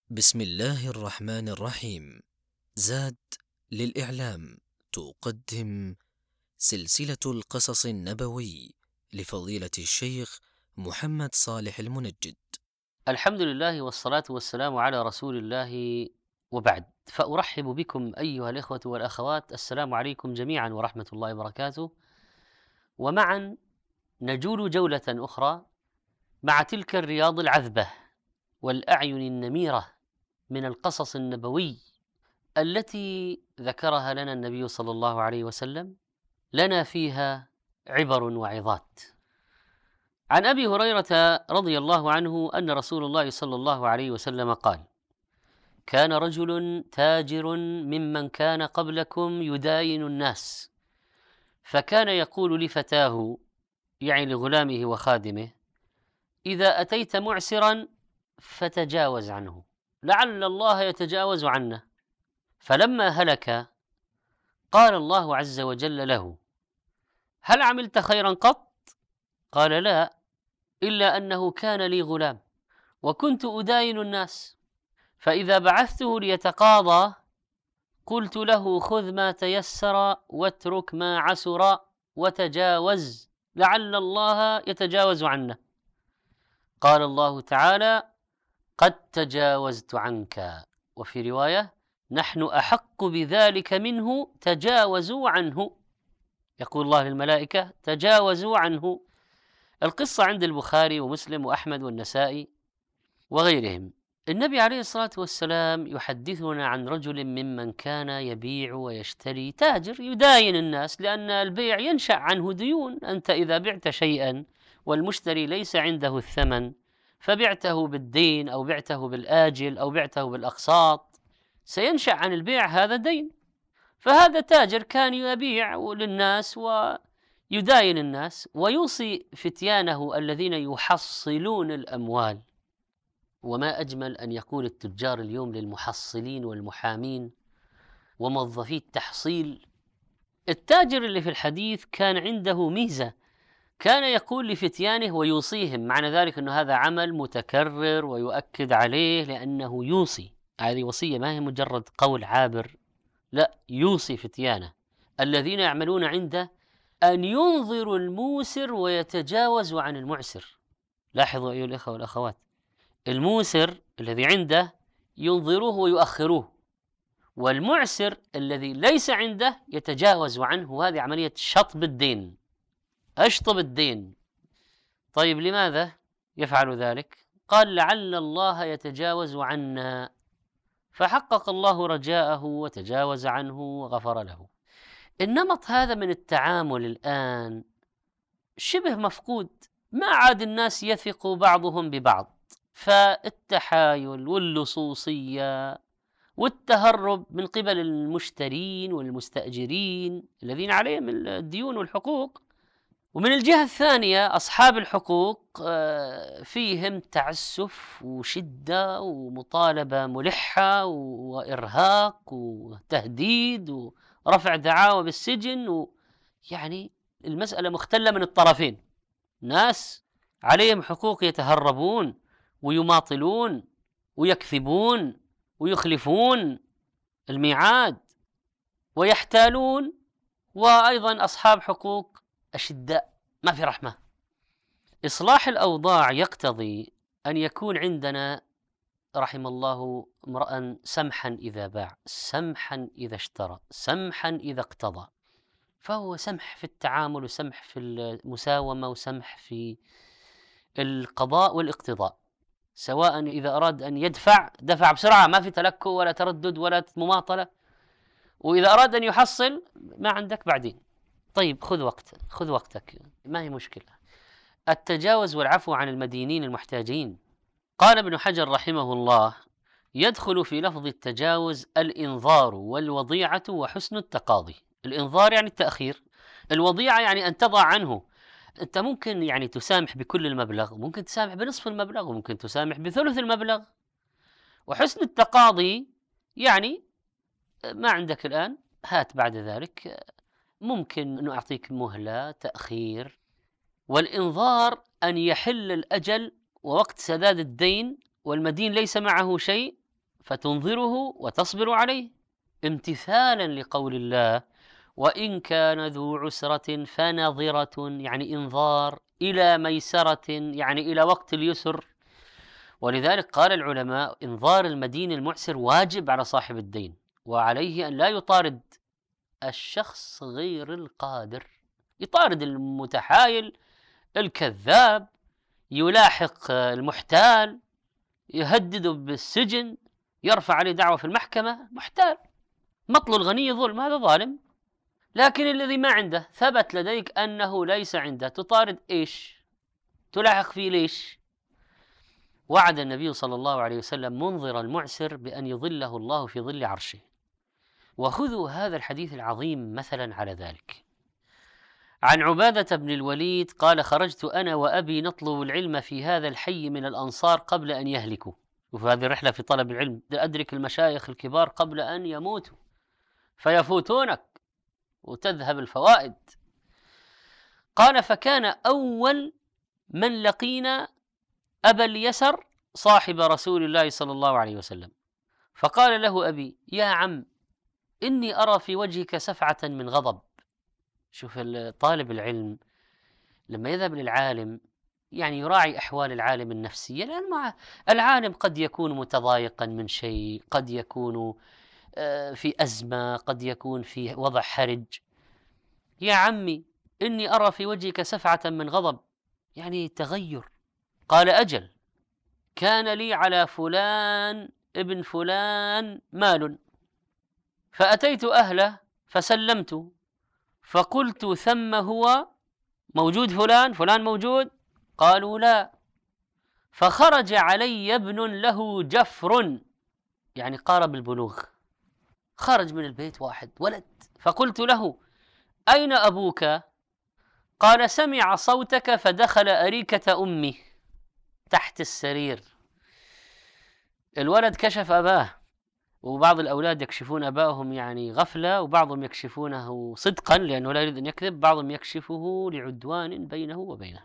بسم الله الرحمن الرحيم. زاد للإعلام تقدم سلسلة القصص النبوي لفضيلة الشيخ محمد صالح المنجد. الحمد لله والصلاة والسلام على رسول الله، وبعد، فأرحب بكم أيها الإخوة والأخوات. السلام عليكم جميعا ورحمة الله وبركاته. ومعا نجول جولة أخرى مع تلك الرياض العذبة والأعين النميرة من القصص النبوي التي ذكرها لنا النبي صلى الله عليه وسلم، لنا فيها عبر وعظات. عن أبي هريرة رضي الله عنه أن رسول الله صلى الله عليه وسلم قال: كان رجل تاجر ممن كان قبلكم يداين الناس، فكان يقول لفتاه، يعني لغلامه وخادمه: إذا أتيت معسرا فتجاوز عنه، لعل الله يتجاوز عنا. فلما هلك قال الله عز وجل له: هل عملت خيرا قط؟ قال: لا، إلا أنه كان لي غلام وكنت أداين الناس، فإذا بعثته ليتقاضى قلت له: خذ ما تيسر واترك ما عسر وتجاوز، لعل الله يتجاوز عنا. قال الله تعالى: قد تجاوزت عنك. وفي رواية: نحن أحق بذلك منه، تجاوزوا عنه. يقول الله للملائكة: تجاوزوا عنه. القصة عند البخاري ومسلم وأحمد والنسائي وغيرهم. النبي عليه الصلاة والسلام يحدثنا عن رجل ممن كان يبيع ويشتري، تاجر يداين الناس، لأن البيع ينشأ عنه ديون. أنت إذا بعت شيئا والمشتري ليس عنده الثمن، فبعته بالدين أو بعته بالآجل أو بعته بالأقساط، سينشأ عن البيع هذا دين. فهذا تاجر كان يبيع للناس ويداين الناس، ويوصي فتيانه الذين يحصلون الأموال. وما أجمل أن يقول التجار اليوم للمحصلين والمحامين وموظفي التحصيل. التاجر اللي في الحديث كان عنده ميزة، كان يقول لفتيانه ويوصيهم، معنى ذلك أنه هذا عمل متكرر ويؤكد عليه لأنه يوصي. هذه وصية، ما هي مجرد قول عابر، لا، يوصي فتيانه الذين يعملون عنده أن ينظروا الموسر ويتجاوزوا عن المعسر. لاحظوا أيها الأخوة والأخوات، الموسر الذي عنده ينظروه ويؤخروه، والمعسر الذي ليس عنده يتجاوز عنه. وهذه عملية شطب الدين، أشطب الدين. طيب لماذا يفعل ذلك؟ قال: لعل الله يتجاوز عنا. فحقق الله رجاءه وتجاوز عنه وغفر له. النمط هذا من التعامل الآن شبه مفقود، ما عاد الناس يثق بعضهم ببعض، فالتحايل واللصوصية والتهرب من قبل المشترين والمستأجرين الذين عليهم الديون والحقوق. ومن الجهة الثانية أصحاب الحقوق فيهم تعسف وشدة ومطالبة ملحة وإرهاق وتهديد ورفع دعاوى بالسجن، يعني المسألة مختلة من الطرفين. ناس عليهم حقوق يتهربون ويماطلون ويكذبون ويخلفون الميعاد ويحتالون، وأيضا أصحاب حقوق أشداء، ما في رحمة. إصلاح الأوضاع يقتضي أن يكون عندنا، رحم الله امرأ سمحا إذا باع، سمحا إذا اشترى، سمحا إذا اقتضى. فهو سمح في التعامل وسمح في المساومة وسمح في القضاء والاقتضاء، سواء إذا أراد أن يدفع دفع بسرعة، ما في تلكؤ ولا تردد ولا مماطلة، وإذا أراد أن يحصل ما عندك بعدين. طيب خذ وقتك، ما هي مشكلة. التجاوز والعفو عن المدينين المحتاجين. قال ابن حجر رحمه الله: يدخل في لفظ التجاوز الإنظار والوضيعة وحسن التقاضي. الإنظار يعني التأخير، الوضيعة يعني أن تضع عنه. أنت ممكن يعني تسامح بكل المبلغ، ممكن تسامح بنصف المبلغ، وممكن تسامح بثلث المبلغ. وحسن التقاضي يعني ما عندك الآن، هات بعد ذلك، ممكن أن أعطيك مهلة، تأخير. والإنظار أن يحل الأجل ووقت سداد الدين والمدين ليس معه شيء، فتنظره وتصبر عليه امتثالا لقول الله: وإن كان ذو عسرة فنظرة، يعني إنظار، إلى ميسرة، يعني إلى وقت اليسر. ولذلك قال العلماء: إنظار المدين المعسر واجب على صاحب الدين، وعليه أن لا يطارد الشخص غير القادر، يطارد المتحايل الكذاب، يلاحق المحتال، يهدده بالسجن، يرفع عليه دعوة في المحكمة. محتال، مطل الغني ظلم، هذا ظالم. لكن الذي ما عنده، ثبت لديك أنه ليس عنده، تطارد إيش؟ تلاحق فيه ليش؟ وعد النبي صلى الله عليه وسلم منظر المعسر بأن يظله الله في ظل عرشه. وخذوا هذا الحديث العظيم مثلا على ذلك. عن عبادة بن الوليد قال: خرجت أنا وأبي نطلب العلم في هذا الحي من الأنصار قبل أن يهلكوا. وفي هذه الرحلة في طلب العلم أدرك المشايخ الكبار قبل أن يموتوا، فيفوتونك وتذهب الفوائد. قال: فكان أول من لقينا أبا اليسر صاحب رسول الله صلى الله عليه وسلم، فقال له أبي: يا عم، إني أرى في وجهك سفعة من غضب. شوف طالب العلم لما يذهب للعالم يعني يراعي أحوال العالم النفسية، لأن مع العالم قد يكون متضايقا من شيء، قد يكون في أزمة، قد يكون في وضع حرج. يا عمي، إني أرى في وجهك سفعة من غضب، يعني تغير. قال: أجل، كان لي على فلان ابن فلان مال، فأتيت أهله فسلمت، فقلت: ثم هو موجود فلان موجود؟ قالوا: لا. فخرج علي ابن له جفر، يعني قارب البلوغ، خرج من البيت واحد ولد. فقلت له: أين أبوك؟ قال: سمع صوتك فدخل أريكة أمي تحت السرير. الولد كشف أباه، وبعض الأولاد يكشفون أبائهم يعني غفلة، وبعضهم يكشفونه صدقا لأنه لا يريد أن يكذب، بعضهم يكشفه لعدوان بينه وبينه.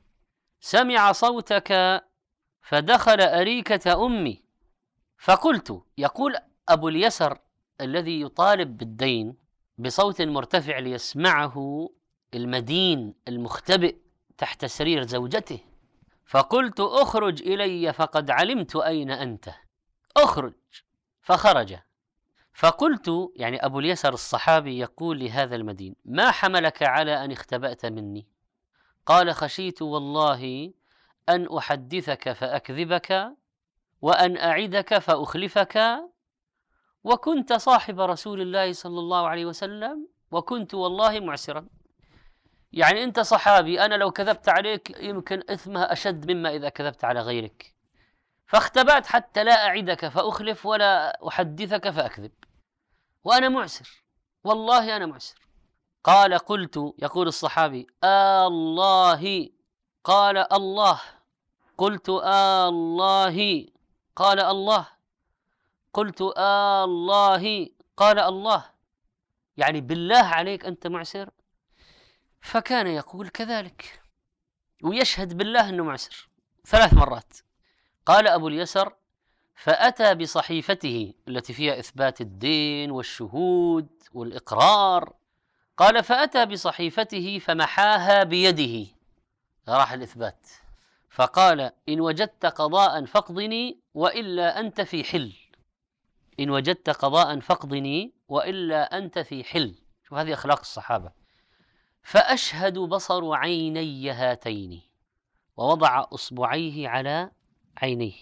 سمع صوتك فدخل أريكة أمي. فقلت، يقول أبو اليسر الذي يطالب بالدين بصوت مرتفع ليسمعه المدين المختبئ تحت سرير زوجته، فقلت: اخرج إلي فقد علمت أين أنت، اخرج. فخرج. فقلت، يعني أبو اليسر الصحابي يقول لهذا المدين: ما حملك على أن اختبأت مني؟ قال: خشيت والله أن أحدثك فأكذبك، وأن أعدك فأخلفك، وكنت صاحب رسول الله صلى الله عليه وسلم، وكنت والله معسرا. يعني أنت صحابي، أنا لو كذبت عليك يمكن إثمها أشد مما إذا كذبت على غيرك، فاختبأت حتى لا أعدك فأخلف ولا أحدثك فأكذب، وأنا معسر، والله أنا معسر. قال: قلت، يقول الصحابي: الله. قال: الله. قلت: الله. قال: الله. قلت: الله. قال: الله. يعني بالله عليك أنت معسر؟ فكان يقول كذلك ويشهد بالله أنه معسر 3 مرات. قال أبو اليسر: فأتى بصحيفته التي فيها إثبات الدين والشهود والإقرار. قال: فأتى بصحيفته فمحاها بيده، راح الإثبات، فقال: إن وجدت قضاء فاقضني وإلا أنت في حل. إن وجدت قضاء فاقضني وإلا أنت في حل. شوف هذه أخلاق الصحابة. فأشهد بصر عيني هاتين، ووضع أصبعيه على عينيه،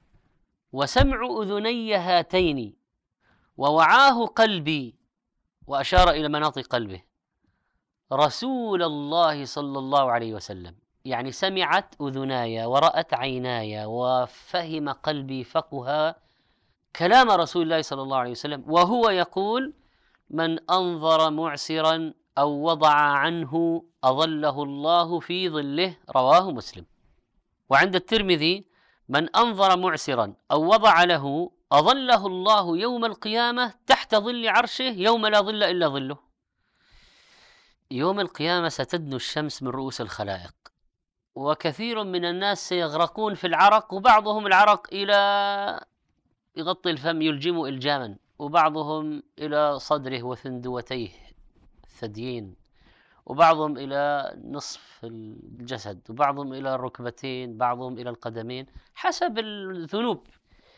وسمع أذني هاتين، ووعاه قلبي، وأشار إلى مناطق قلبه، رسول الله صلى الله عليه وسلم. يعني سمعت أذناي ورأت عيناي وفهم قلبي فقه كلام رسول الله صلى الله عليه وسلم، وهو يقول: من أنظر معسرا أو وضع عنه أظله الله في ظله. رواه مسلم. وعند الترمذي: من أنظر معسرا أو وضع له أظله الله يوم القيامة تحت ظل عرشه يوم لا ظل إلا ظله. يوم القيامة ستدنو الشمس من رؤوس الخلائق، وكثير من الناس سيغرقون في العرق، وبعضهم العرق إلى يغطي الفم يلجمه إلجاما، وبعضهم إلى صدره وثندوتيه الثديين، وبعضهم إلى نصف الجسد، وبعضهم إلى الركبتين، بعضهم إلى القدمين حسب الذنوب.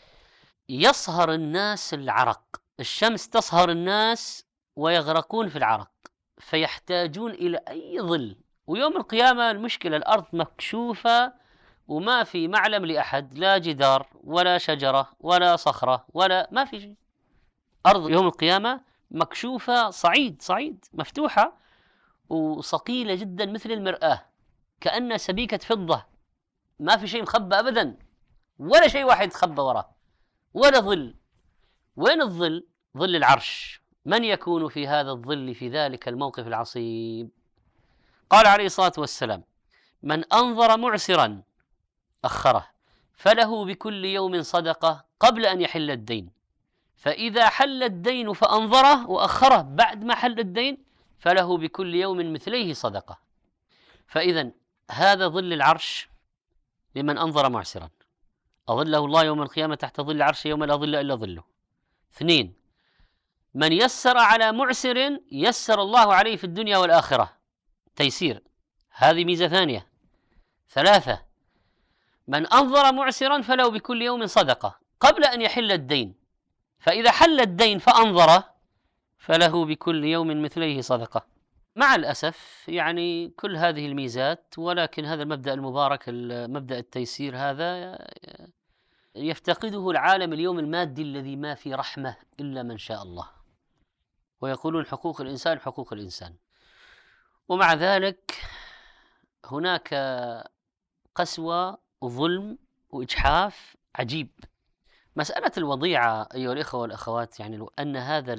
يصهر الناس العرق، الشمس تصهر الناس ويغرقون في العرق، فيحتاجون إلى أي ظل. ويوم القيامة المشكلة الأرض مكشوفة وما في معلم لأحد، لا جدار ولا شجرة ولا صخرة ولا ما في شيء. أرض يوم القيامة مكشوفة، صعيد مفتوحة وصقيلة جدا مثل المرآة، كأن سبيكة فضة، ما في شيء مخبى أبدا، ولا شيء واحد خبى وراه، ولا ظل. وين الظل؟ ظل العرش. من يكون في هذا الظل في ذلك الموقف العصيب؟ قال عليه الصلاة والسلام: من أنظر معسرا أخره فله بكل يوم صدقة قبل أن يحل الدين، فإذا حل الدين فأنظره وأخره بعد ما حل الدين فله بكل يوم مثليه صدقة. فإذا هذا ظل العرش لمن أنظر معسرا، أظله الله يوم القيامة تحت ظل عرش يوم لا ظل إلا ظله. 2، من يسر على معسر يسر الله عليه في الدنيا والآخرة، تيسير، هذه ميزة ثانية. 3، من أنظر معسرا فله بكل يوم صدقة قبل أن يحل الدين، فإذا حل الدين فأنظره فله بكل يوم مثليه صدقة. مع الأسف يعني كل هذه الميزات، ولكن هذا المبدأ المبارك، مبدأ التيسير، هذا يفتقده العالم اليوم المادي الذي ما في رحمة إلا من شاء الله، ويقولون حقوق الإنسان حقوق الإنسان. ومع ذلك هناك قسوة وظلم وإجحاف عجيب. مسألة الوضيعة أيها الإخوة والأخوات، يعني لو أن هذا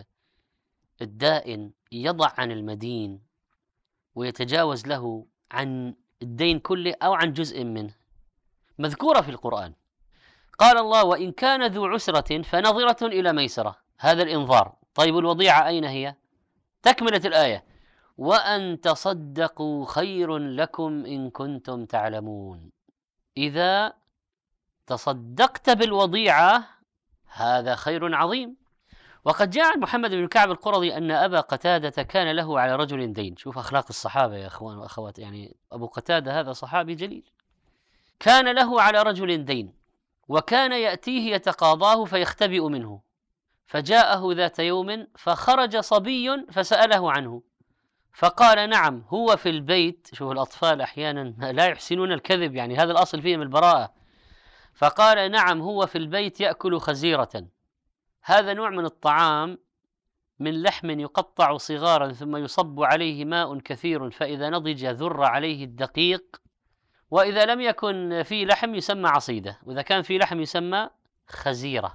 الدائن يضع عن المدين ويتجاوز له عن الدين كله أو عن جزء منه، مذكورة في القرآن. قال الله: وإن كان ذو عسرة فنظرة إلى ميسرة، هذا الإنظار. طيب الوضيعة أين هي؟ تكملة الآية: وأن تصدقوا خير لكم إن كنتم تعلمون. إذا تصدقت بالوضيعة هذا خير عظيم. وقد جاء عن محمد بن كعب القرظي أن أبا قتادة كان له على رجل دين. شوف أخلاق الصحابة يا أخوان وأخوات، يعني أبو قتادة هذا صحابي جليل، كان له على رجل دين وكان يأتيه يتقاضاه فيختبئ منه، فجاءه ذات يوم فخرج صبي فسأله عنه فقال: نعم هو في البيت. شوف الأطفال أحيانا لا يحسنون الكذب، يعني هذا الأصل فيهم البراءة. فقال: نعم هو في البيت يأكل خزيرة، هذا نوع من الطعام من لحم يقطع صغارا ثم يصب عليه ماء كثير، فإذا نضج ذر عليه الدقيق، وإذا لم يكن في لحم يسمى عصيدة، وإذا كان في لحم يسمى خزيرة.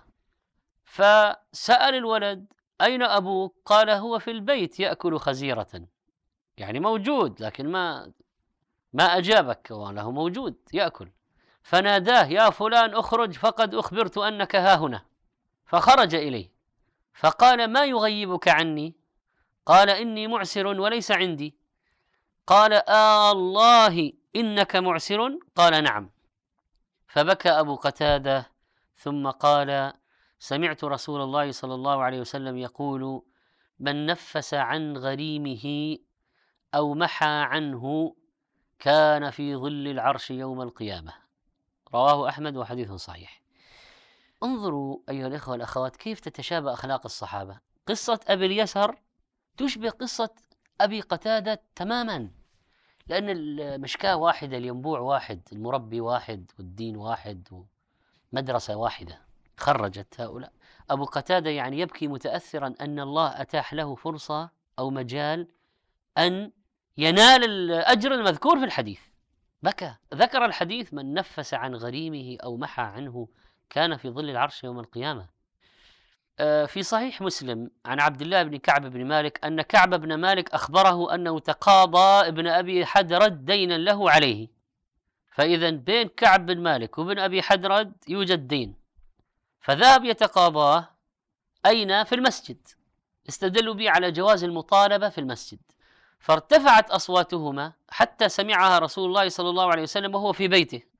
فسأل الولد: أين أبوك؟ قال: هو في البيت يأكل خزيرة، يعني موجود لكن ما أجابك، وله موجود يأكل. فناداه: يا فلان اخرج فقد أخبرت أنك ها هنا. فخرج إليه فقال: ما يغيبك عني؟ قال: إني معسر وليس عندي. قال: الله إنك معسر؟ قال: نعم. فبكى أبو قتادة ثم قال: سمعت رسول الله صلى الله عليه وسلم يقول: من نفس عن غريمه أو محى عنه كان في ظل العرش يوم القيامة. رواه أحمد وحديث صحيح. انظروا أيها الإخوة والأخوات كيف تتشابه أخلاق الصحابة. قصة أبي اليسر تشبه قصة أبي قتادة تماما، لأن المشكاة واحدة، الينبوع واحد، المربي واحد، والدين واحد، ومدرسة واحدة خرجت هؤلاء. أبو قتادة يعني يبكي متأثرا أن الله أتاح له فرصة أو مجال أن ينال الأجر المذكور في الحديث، بكى. ذكر الحديث: من نفس عن غريمه أو محى عنه كان في ظل العرش يوم القيامة. في صحيح مسلم عن عبد الله بن كعب بن مالك أن كعب بن مالك أخبره أنه تقاضى ابن أبي حدرد دينا له عليه، فإذا بين كعب بن مالك وابن أبي حدرد يوجد دين، فذهب يتقاضاه أين؟ في المسجد. استدلوا به على جواز المطالبة في المسجد، فارتفعت أصواتهما حتى سمعها رسول الله صلى الله عليه وسلم وهو في بيته،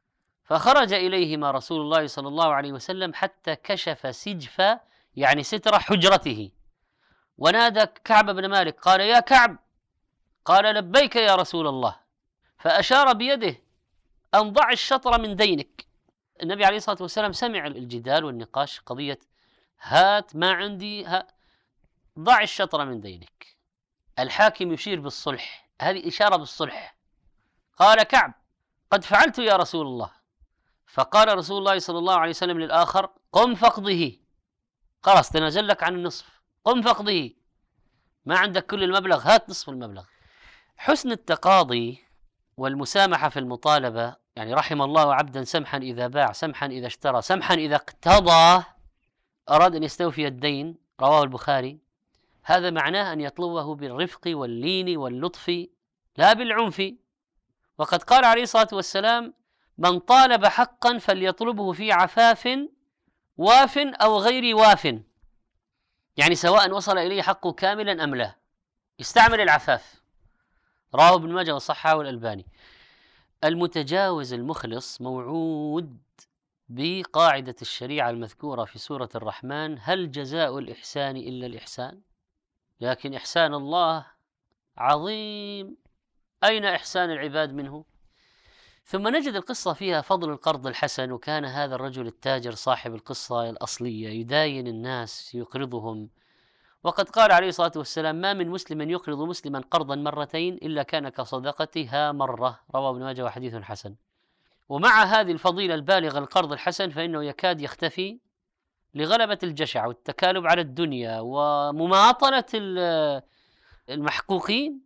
فخرج إليهما رسول الله صلى الله عليه وسلم حتى كشف سجف يعني ستر حجرته، ونادى كعب بن مالك قال: يا كعب. قال: لبيك يا رسول الله. فأشار بيده أن ضع الشطر من دينك. النبي عليه الصلاة والسلام سمع الجدال والنقاش، قضية هات ما عندي، ضع الشطر من دينك. الحاكم يشير بالصلح، هذه إشارة بالصلح. قال كعب: قد فعلت يا رسول الله. فقال رسول الله صلى الله عليه وسلم للآخر: قم فقضه، خلاص تنازل لك عن النصف، قم فقضه، ما عندك كل المبلغ، هات نصف المبلغ. حسن التقاضي والمسامحة في المطالبة، يعني رحم الله عبدا سمحا إذا باع، سمحا إذا اشترى، سمحا إذا اقتضى، أراد أن يستوفي الدين، رواه البخاري. هذا معناه أن يطلبه بالرفق واللين واللطف لا بالعنف. وقد قال عليه الصلاة والسلام: من طالب حقا فليطلبه في عفاف واف أو غير واف، يعني سواء وصل إليه حقه كاملا أم لا، يستعمل العفاف. رواه ابن ماجه وصححه الألباني. المتجاوز المخلص موعود بقاعدة الشريعة المذكورة في سورة الرحمن: هل جزاء الإحسان إلا الإحسان؟ لكن إحسان الله عظيم، أين إحسان العباد منه؟ ثم نجد القصة فيها فضل القرض الحسن، وكان هذا الرجل التاجر صاحب القصة الأصلية يداين الناس يقرضهم، وقد قال عليه الصلاة والسلام: ما من مسلم يقرض مسلما قرضا مرتين إلا كان كصدقتها مرة، رواه ابن ماجه وحديث حسن. ومع هذه الفضيلة البالغة القرض الحسن فإنه يكاد يختفي لغلبة الجشع والتكالب على الدنيا ومماطلة المحقوقين.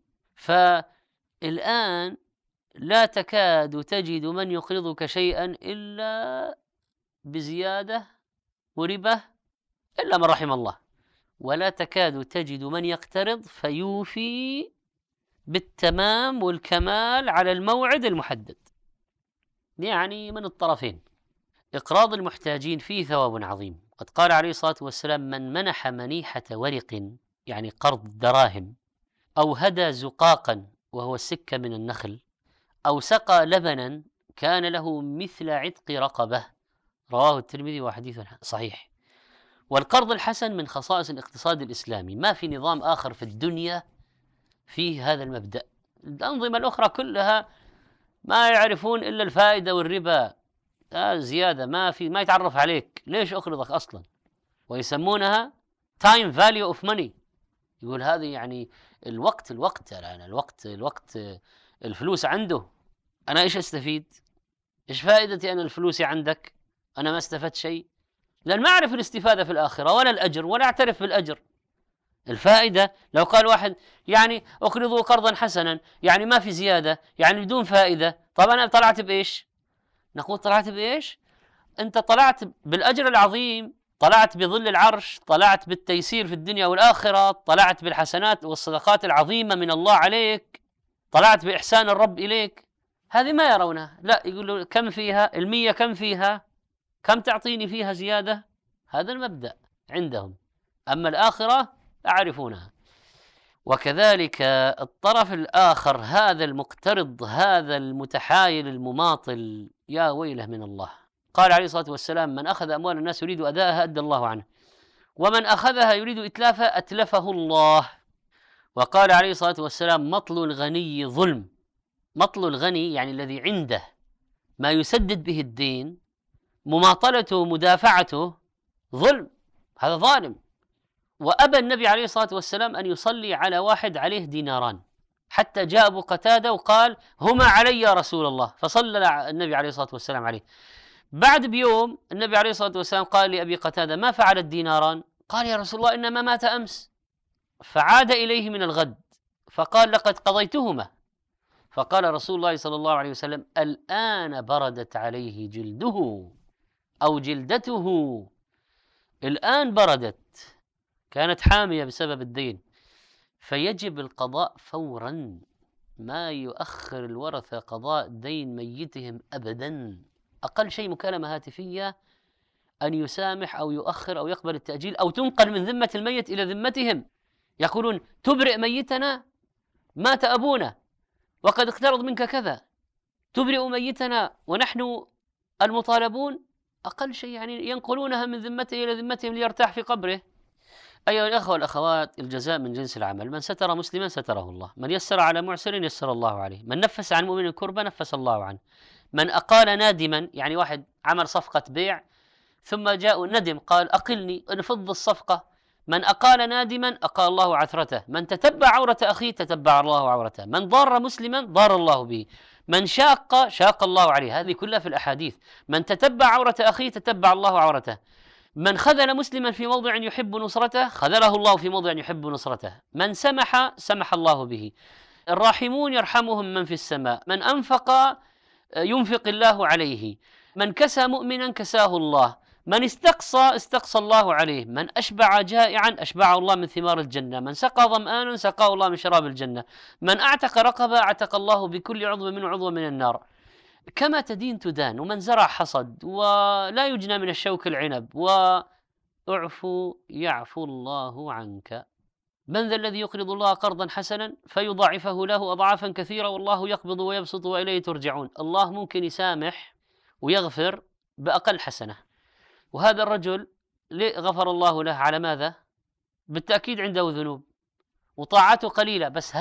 فالآن لا تكاد تجد من يقرضك شيئا إلا بزيادة وربا، إلا من رحم الله، ولا تكاد تجد من يقترض فيوفي بالتمام والكمال على الموعد المحدد، يعني من الطرفين. إقراض المحتاجين فيه ثواب عظيم. قد قال عليه الصلاة والسلام: من منح منيحة ورق، يعني قرض دراهم، أو هدى زقاقا وهو السكة من النخل، أو سقى لبنا، كان له مثل عتق رقبة، رواه الترمذي وحديث صحيح. والقرض الحسن من خصائص الاقتصاد الإسلامي، ما في نظام آخر في الدنيا فيه هذا المبدأ. الأنظمة الأخرى كلها ما يعرفون إلا الفائدة والربا، زيادة، ما يتعرف عليك، ليش أقرضك أصلا؟ ويسمونها time value of money، يقول هذه يعني الوقت يعني الوقت الفلوس عنده، أنا إيش أستفيد؟ إيش فائدتي أنا الفلوس عندك؟ أنا ما استفدت شيء، لأن ما أعرف الاستفادة في الآخرة ولا الأجر، ولا أعترف بالأجر. الفائدة لو قال واحد يعني أقرضوا قرضا حسنا، يعني ما في زيادة، يعني بدون فائدة، طب أنا طلعت بإيش؟ نقول طلعت بإيش؟ أنت طلعت بالأجر العظيم، طلعت بظل العرش، طلعت بالتيسير في الدنيا والآخرة، طلعت بالحسنات والصدقات العظيمة من الله عليك، طلعت بإحسان الرب إليك. هذه ما يرونها، لا، يقولوا كم فيها 100، كم فيها، كم تعطيني فيها زيادة. هذا المبدأ عندهم، أما الآخرة أعرفونها. وكذلك الطرف الآخر، هذا المقترض، هذا المتحايل المماطل، يا ويله من الله. قال عليه الصلاة والسلام: من أخذ أموال الناس يريد أداءها أدى الله عنه، ومن أخذها يريد إتلافها أتلفه الله. وقال عليه الصلاة والسلام: مطل الغني ظلم. مطل الغني يعني الذي عنده ما يسدد به الدين، مماطلته ومدافعته ظلم، هذا ظالم. وأبى النبي عليه الصلاة والسلام أن يصلي على واحد عليه ديناران، حتى جاء أبو قتادة وقال: هما علي يا رسول الله، فصلى النبي عليه الصلاة والسلام عليه. بعد بيوم النبي عليه الصلاة والسلام قال لأبي قتادة: ما فعل الديناران؟ قال: يا رسول الله إنما مات أمس. فعاد إليه من الغد فقال: لقد قضيتهما. فقال رسول الله صلى الله عليه وسلم: الآن بردت عليه جلده أو جلدته، الآن بردت، كانت حامية بسبب الدين، فيجب القضاء فورا، ما يؤخر الورثة قضاء دين ميتهم أبدا. أقل شيء مكالمة هاتفية أن يسامح أو يؤخر أو يقبل التأجيل، أو تنقل من ذمة الميت إلى ذمتهم، يقولون: تبرئ ميتنا، مات أبونا وقد اقترض منك كذا، تبرئ ميتنا ونحن المطالبون أقل شيء يعني ينقلونها من ذمته إلى ذمتهم ليرتاح في قبره. أيها الأخوة والأخوات، الجزاء من جنس العمل. من ستر مسلما ستره الله، من يسر على معسر يسر الله عليه، من نفس عن مؤمن كربة نفس الله عنه، من أقال نادما، يعني واحد عمل صفقة بيع ثم جاء ندم قال أقلني انفض الصفقة، من أقال نادما أقال الله عثرته، من تتبع عورة أخيه تتبع الله عورته، من ضار مسلما ضار الله به، من شاق الله عليه. هذه كلها في الأحاديث. من تتبع عورة أخيه تتبع الله عورته، من خذل مسلما في موضع يحب نصرته خذله الله في موضع يحب نصرته، من سمح الله به. الراحمون يرحمهم من في السماء، من أنفق ينفق الله عليه، من كسى مؤمنا كساه الله، من استقصى الله عليه، من أشبع جائعا أشبعه الله من ثمار الجنة، من سقى ظمآنا سقاه الله من شراب الجنة، من أعتق رقبة أعتق الله بكل عضو من عضو من النار. كما تدين تدان. ومن زرع حصد، ولا يجنى من الشوك العنب، واعفو يعفو الله عنك. من ذا الذي يقرض الله قرضا حسنا فيضاعفه له أضعافا كثيرة والله يقبض ويبسط وإليه ترجعون. الله ممكن يسامح ويغفر بأقل حسنة. وهذا الرجل غفر الله له على ماذا؟ بالتأكيد عنده ذنوب وطاعته قليلة، بس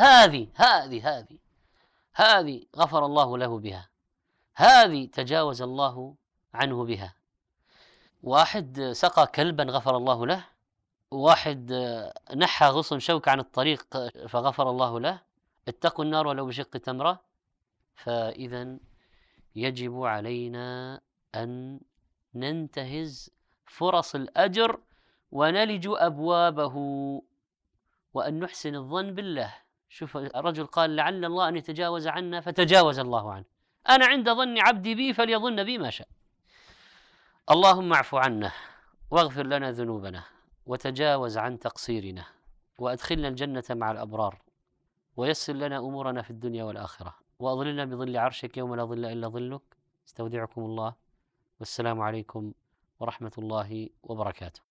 هذه غفر الله له بها، هذه تجاوز الله عنه بها. واحد سقى كلبا غفر الله له، واحد نحى غصن شوك عن الطريق فغفر الله له. اتقوا النار ولو بشق تمرة. فإذا يجب علينا أن ننتهز فرص الأجر ونلج أبوابه، وأن نحسن الظن بالله. شوف الرجل قال لعل الله أن يتجاوز عنا فتجاوز الله عنه. أنا عند ظن عبدي بي فليظن بي ما شاء. اللهم اعف عنا واغفر لنا ذنوبنا وتجاوز عن تقصيرنا وأدخلنا الجنة مع الأبرار، ويسر لنا أمورنا في الدنيا والآخرة، وأظللنا بظل عرشك يوم لا ظل إلا ظلك. استودعكم الله، والسلام عليكم ورحمة الله وبركاته.